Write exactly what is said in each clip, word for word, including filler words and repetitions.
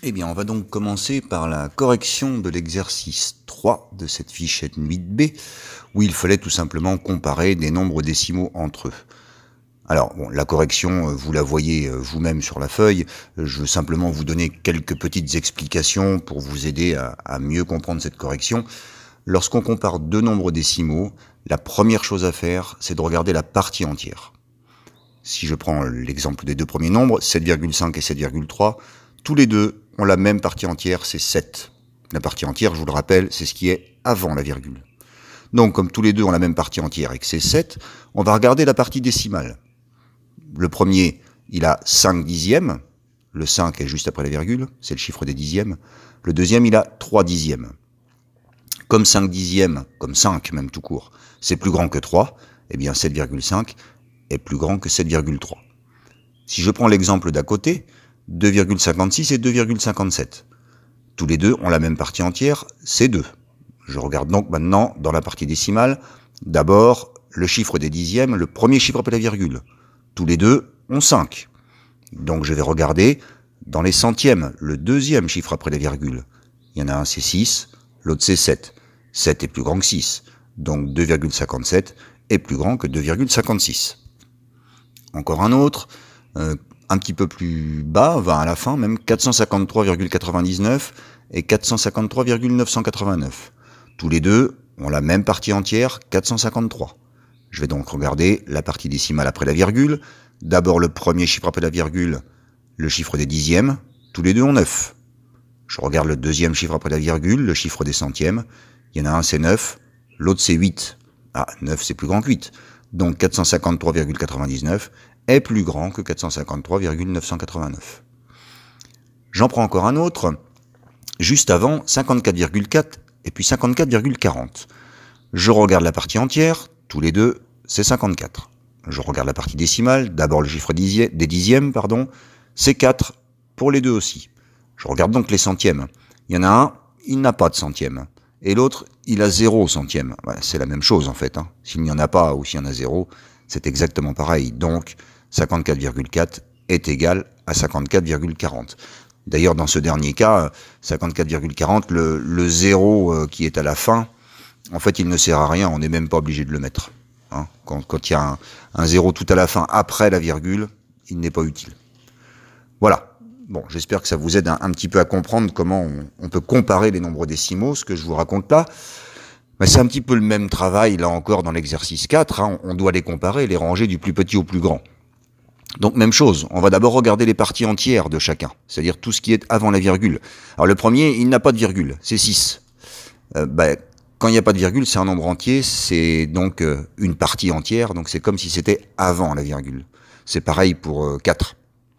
Eh bien, on va donc commencer par la correction de l'exercice trois de cette fichette huit B, où il fallait tout simplement comparer des nombres décimaux entre eux. Alors, bon, la correction, vous la voyez vous-même sur la feuille. Je veux simplement vous donner quelques petites explications pour vous aider à, à mieux comprendre cette correction. Lorsqu'on compare deux nombres décimaux, la première chose à faire, c'est de regarder la partie entière. Si je prends l'exemple des deux premiers nombres, sept virgule cinq et sept virgule trois, tous les deux ont la même partie entière, c'est sept. La partie entière, je vous le rappelle, c'est ce qui est avant la virgule. Donc, comme tous les deux ont la même partie entière et que c'est sept, on va regarder la partie décimale. Le premier, il a cinq dixièmes. Le cinq est juste après la virgule, c'est le chiffre des dixièmes. Le deuxième, il a trois dixièmes. Comme cinq dixièmes, comme cinq même tout court, c'est plus grand que trois, eh bien sept virgule cinq est plus grand que sept virgule trois. Si je prends l'exemple d'à côté, deux virgule cinquante-six et deux virgule cinquante-sept. Tous les deux ont la même partie entière, c'est deux. Je regarde donc maintenant dans la partie décimale, d'abord le chiffre des dixièmes, le premier chiffre après la virgule. Tous les deux ont cinq. Donc je vais regarder dans les centièmes, le deuxième chiffre après la virgule. Il y en a un c'est six, l'autre c'est sept. sept est plus grand que six, donc deux virgule cinquante-sept est plus grand que deux virgule cinquante-six. Encore un autre, euh, un petit peu plus bas, va à la fin même, quatre cent cinquante-trois virgule quatre-vingt-dix-neuf et quatre cent cinquante-trois virgule neuf cent quatre-vingt-neuf. Tous les deux ont la même partie entière, quatre cent cinquante-trois. Je vais donc regarder la partie décimale après la virgule. D'abord le premier chiffre après la virgule, le chiffre des dixièmes. Tous les deux ont neuf. Je regarde le deuxième chiffre après la virgule, le chiffre des centièmes. Il y en a un c'est neuf, l'autre c'est huit. Ah, neuf c'est plus grand que huit. Donc quatre cent cinquante-trois virgule quatre-vingt-dix-neuf est plus grand que quatre cent cinquante-trois virgule neuf cent quatre-vingt-neuf. J'en prends encore un autre. Juste avant, cinquante-quatre virgule quatre et puis cinquante-quatre virgule quarante. Je regarde la partie entière, tous les deux, c'est cinquante-quatre. Je regarde la partie décimale, d'abord le chiffre des dixièmes, pardon, c'est quatre pour les deux aussi. Je regarde donc les centièmes. Il y en a un, il n'a pas de centième. Et l'autre, il a zéro centième. Ouais, c'est la même chose en fait. Hein. S'il n'y en a pas ou s'il y en a zéro, c'est exactement pareil. Donc, cinquante-quatre virgule quatre est égal à cinquante-quatre virgule quarante. D'ailleurs, dans ce dernier cas, cinquante-quatre virgule quarante, le, le zéro qui est à la fin, en fait, il ne sert à rien, on n'est même pas obligé de le mettre. Hein. Quand, quand il y a un, un zéro tout à la fin après la virgule, il n'est pas utile. Voilà. Bon, j'espère que ça vous aide un, un petit peu à comprendre comment on, on peut comparer les nombres décimaux. Ce que je vous raconte là, ben c'est un petit peu le même travail, là encore, dans l'exercice quatre. Hein. On doit les comparer, les ranger du plus petit au plus grand. Donc, même chose, on va d'abord regarder les parties entières de chacun, c'est-à-dire tout ce qui est avant la virgule. Alors, le premier, il n'a pas de virgule, c'est six. Euh, ben, quand il n'y a pas de virgule, c'est un nombre entier, c'est donc euh, une partie entière, donc c'est comme si c'était avant la virgule. C'est pareil pour euh, quatre.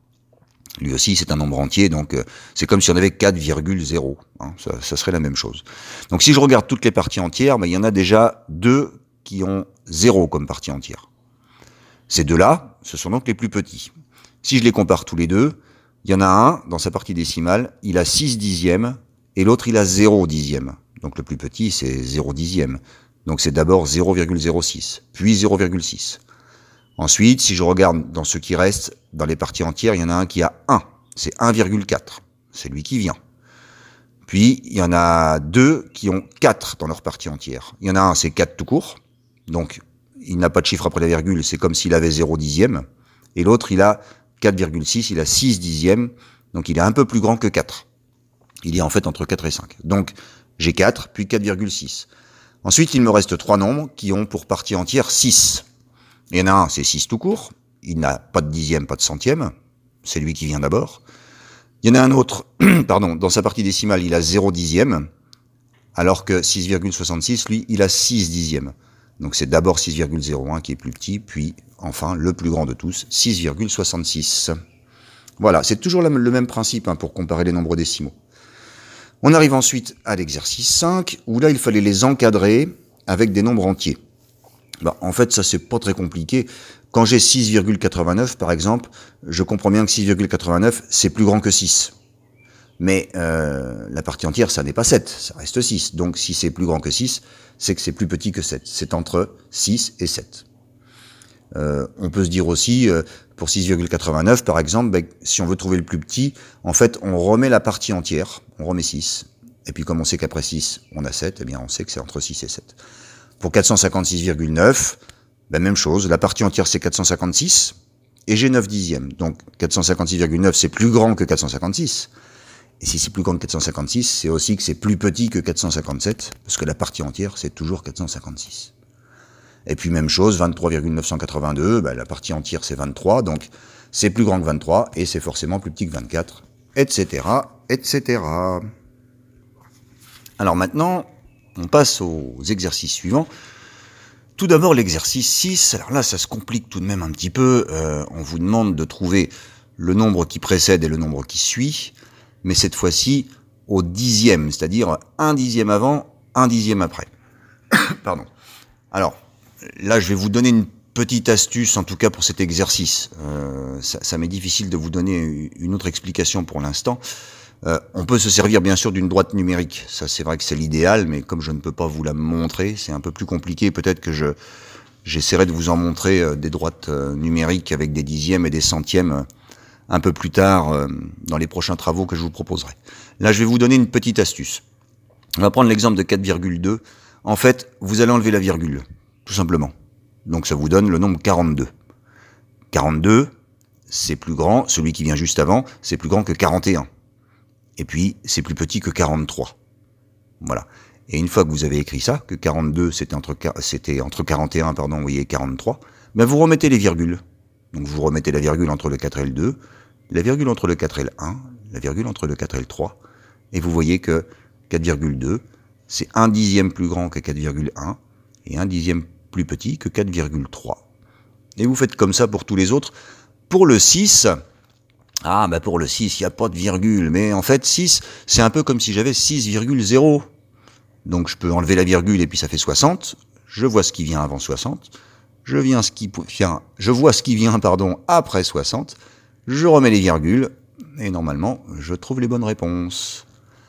Lui aussi, c'est un nombre entier, donc euh, c'est comme si on avait quatre virgule zéro. Hein, ça, ça serait la même chose. Donc si je regarde toutes les parties entières, ben, il y en a déjà deux qui ont zéro comme partie entière. Ces deux-là, ce sont donc les plus petits. Si je les compare tous les deux, il y en a un, dans sa partie décimale, il a six dixièmes, et l'autre, il a zéro dixième. Donc le plus petit, c'est zéro dixième. Donc c'est d'abord zéro virgule zéro six, puis zéro virgule six. Ensuite, si je regarde dans ce qui reste, dans les parties entières, il y en a un qui a un. C'est un virgule quatre. C'est lui qui vient. Puis, il y en a deux qui ont quatre dans leur partie entière. Il y en a un, c'est quatre tout court. Donc, il n'a pas de chiffre après la virgule. C'est comme s'il avait zéro dixième. Et l'autre, il a quatre virgule six. Il a six dixièmes. Donc, il est un peu plus grand que quatre. Il est en fait entre quatre et cinq. Donc, j'ai quatre, puis quatre virgule six. Ensuite, il me reste trois nombres qui ont pour partie entière six. Il y en a un, c'est six tout court. Il n'a pas de dixième, pas de centième. C'est lui qui vient d'abord. Il y en a un autre, pardon, dans sa partie décimale, il a zéro dixième. Alors que six virgule soixante-six, lui, il a six dixièmes. Donc c'est d'abord six virgule zéro un qui est plus petit, puis enfin le plus grand de tous, six virgule soixante-six. Voilà, c'est toujours le même principe hein, pour comparer les nombres décimaux. On arrive ensuite à l'exercice cinq, où là, il fallait les encadrer avec des nombres entiers. Ben, en fait, ça, c'est pas très compliqué. Quand j'ai six virgule quatre-vingt-neuf, par exemple, je comprends bien que six virgule quatre-vingt-neuf, c'est plus grand que six. Mais euh, la partie entière, ça n'est pas sept, ça reste six. Donc, si c'est plus grand que six, c'est que c'est plus petit que sept. C'est entre six et sept. Euh, on peut se dire aussi, euh, pour six virgule quatre-vingt-neuf par exemple, ben, si on veut trouver le plus petit, en fait on remet la partie entière, on remet six, et puis comme on sait qu'après six on a sept, eh bien on sait que c'est entre six et sept. Pour quatre cent cinquante-six virgule neuf, ben, même chose, la partie entière c'est quatre cent cinquante-six, et j'ai neuf dixièmes, donc quatre cent cinquante-six virgule neuf c'est plus grand que quatre cent cinquante-six, et si c'est plus grand que quatre cent cinquante-six, c'est aussi que c'est plus petit que quatre cent cinquante-sept, parce que la partie entière c'est toujours quatre cent cinquante-six. Et puis même chose, vingt-trois virgule neuf cent quatre-vingt-deux, ben, la partie entière c'est vingt-trois, donc c'est plus grand que vingt-trois, et c'est forcément plus petit que vingt-quatre, et cetera, et cetera. Alors maintenant, on passe aux exercices suivants. Tout d'abord l'exercice six, alors là ça se complique tout de même un petit peu, euh, on vous demande de trouver le nombre qui précède et le nombre qui suit, mais cette fois-ci au dixième, c'est-à-dire un dixième avant, un dixième après. Pardon. Alors, là, je vais vous donner une petite astuce, en tout cas pour cet exercice. Euh, ça ça m'est difficile de vous donner une autre explication pour l'instant. Euh, on peut se servir bien sûr d'une droite numérique. Ça, c'est vrai que c'est l'idéal, mais comme je ne peux pas vous la montrer, c'est un peu plus compliqué. Peut-être que je j'essaierai de vous en montrer euh, des droites euh, numériques avec des dixièmes et des centièmes euh, un peu plus tard euh, dans les prochains travaux que je vous proposerai. Là, je vais vous donner une petite astuce. On va prendre l'exemple de quatre virgule deux. En fait, vous allez enlever la virgule, tout simplement. Donc ça vous donne le nombre quarante-deux. quarante-deux, c'est plus grand, celui qui vient juste avant, c'est plus grand que quarante et un. Et puis, c'est plus petit que quarante-trois. Voilà. Et une fois que vous avez écrit ça, que quarante-deux, c'était entre, c'était entre quarante et un, pardon, vous voyez, quarante-trois, ben vous remettez les virgules. Donc vous remettez la virgule entre le quatre et le deux, la virgule entre le quatre et le un, la virgule entre le quatre et le trois, et vous voyez que quatre virgule deux, c'est un dixième plus grand que quatre virgule un, et un dixième plus petit que quatre virgule trois. Et vous faites comme ça pour tous les autres. Pour le six, ah bah pour le six, il n'y a pas de virgule, mais en fait six, c'est un peu comme si j'avais six virgule zéro. Donc je peux enlever la virgule et puis ça fait soixante, je vois ce qui vient avant soixante, je, viens ce qui vient, je vois ce qui vient pardon, après soixante, je remets les virgules, et normalement je trouve les bonnes réponses.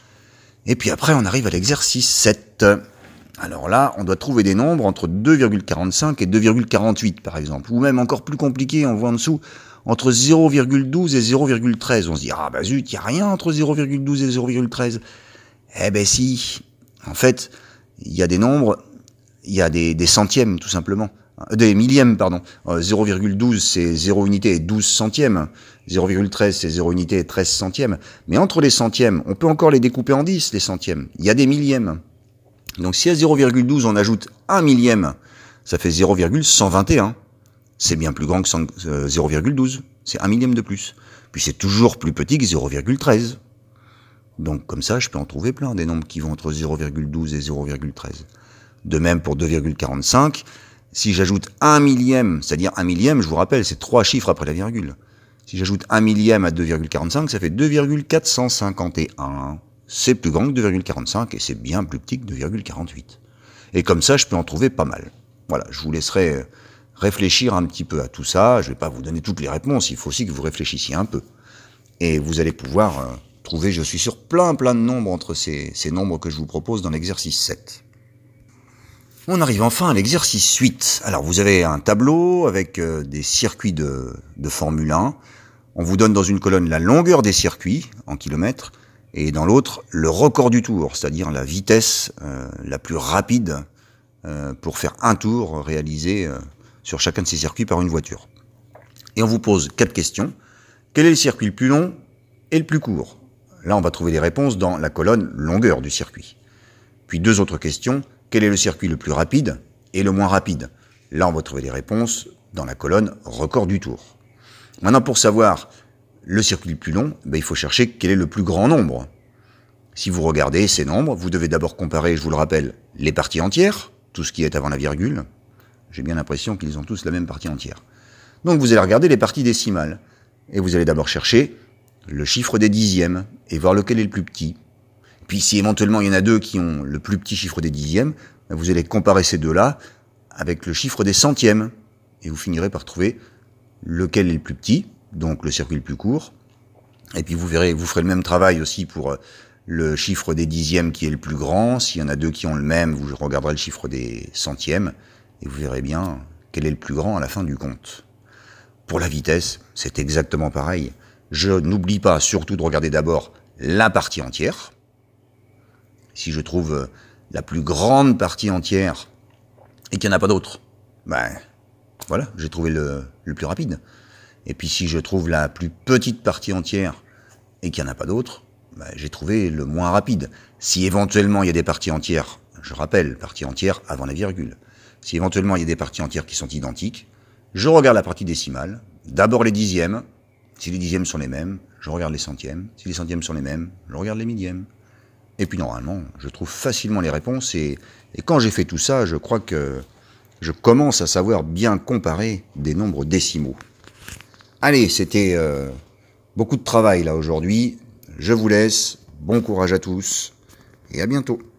Et puis après on arrive à l'exercice sept. Alors là, on doit trouver des nombres entre deux virgule quarante-cinq et deux virgule quarante-huit par exemple, ou même encore plus compliqué, on voit en dessous, entre zéro virgule douze et zéro virgule treize. On se dit, ah bah zut, il n'y a rien entre zéro virgule douze et zéro virgule treize. Eh ben si, en fait, il y a des nombres, il y a des, des centièmes tout simplement, des millièmes pardon. Euh, zéro virgule douze c'est zéro unité et douze centièmes, zéro virgule treize c'est zéro unité et treize centièmes. Mais entre les centièmes, on peut encore les découper en dix, les centièmes. Il y a des millièmes. Donc si à zéro virgule douze on ajoute un millième, ça fait zéro virgule cent vingt et un. C'est bien plus grand que zéro virgule douze, c'est un millième de plus. Puis c'est toujours plus petit que zéro virgule treize. Donc comme ça, je peux en trouver plein, des nombres qui vont entre zéro virgule douze et zéro virgule treize. De même pour deux virgule quarante-cinq, si j'ajoute un millième, c'est-à-dire un millième, je vous rappelle, c'est trois chiffres après la virgule. Si j'ajoute un millième à deux virgule quarante-cinq, ça fait deux virgule quatre cent cinquante et un. C'est plus grand que deux virgule quarante-cinq et c'est bien plus petit que deux virgule quarante-huit. Et comme ça, je peux en trouver pas mal. Voilà, je vous laisserai réfléchir un petit peu à tout ça. Je ne vais pas vous donner toutes les réponses, il faut aussi que vous réfléchissiez un peu. Et vous allez pouvoir euh, trouver, je suis sûr, plein plein de nombres entre ces, ces nombres que je vous propose dans l'exercice sept. On arrive enfin à l'exercice huit. Alors vous avez un tableau avec euh, des circuits de, de Formule un. On vous donne dans une colonne la longueur des circuits en kilomètres et dans l'autre le record du tour, c'est-à-dire la vitesse euh, la plus rapide euh, pour faire un tour réalisé euh, sur chacun de ces circuits par une voiture. Et on vous pose quatre questions. Quel est le circuit le plus long et le plus court? Là, on va trouver les réponses dans la colonne longueur du circuit. Puis deux autres questions. Quel est le circuit le plus rapide et le moins rapide? Là, on va trouver les réponses dans la colonne record du tour. Maintenant, pour savoir le circuit le plus long, ben, il faut chercher quel est le plus grand nombre. Si vous regardez ces nombres, vous devez d'abord comparer, je vous le rappelle, les parties entières, tout ce qui est avant la virgule. J'ai bien l'impression qu'ils ont tous la même partie entière. Donc vous allez regarder les parties décimales. Et vous allez d'abord chercher le chiffre des dixièmes et voir lequel est le plus petit. Puis si éventuellement il y en a deux qui ont le plus petit chiffre des dixièmes, vous allez comparer ces deux-là avec le chiffre des centièmes. Et vous finirez par trouver lequel est le plus petit, donc le circuit le plus court. Et puis vous verrez, vous ferez le même travail aussi pour le chiffre des dixièmes qui est le plus grand. S'il y en a deux qui ont le même, vous regarderez le chiffre des centièmes et vous verrez bien quel est le plus grand à la fin du compte. Pour la vitesse, c'est exactement pareil. Je n'oublie pas surtout de regarder d'abord la partie entière. Si je trouve la plus grande partie entière et qu'il n'y en a pas d'autre, ben voilà, j'ai trouvé le, le plus rapide. Et puis si je trouve la plus petite partie entière et qu'il n'y en a pas d'autre, ben, j'ai trouvé le moins rapide. Si éventuellement il y a des parties entières, je rappelle, partie entière avant la virgule, si éventuellement il y a des parties entières qui sont identiques, je regarde la partie décimale, d'abord les dixièmes, si les dixièmes sont les mêmes, je regarde les centièmes, si les centièmes sont les mêmes, je regarde les millièmes. Et puis normalement, je trouve facilement les réponses, et, et quand j'ai fait tout ça, je crois que je commence à savoir bien comparer des nombres décimaux. Allez, c'était euh, beaucoup de travail là aujourd'hui, je vous laisse, bon courage à tous, et à bientôt.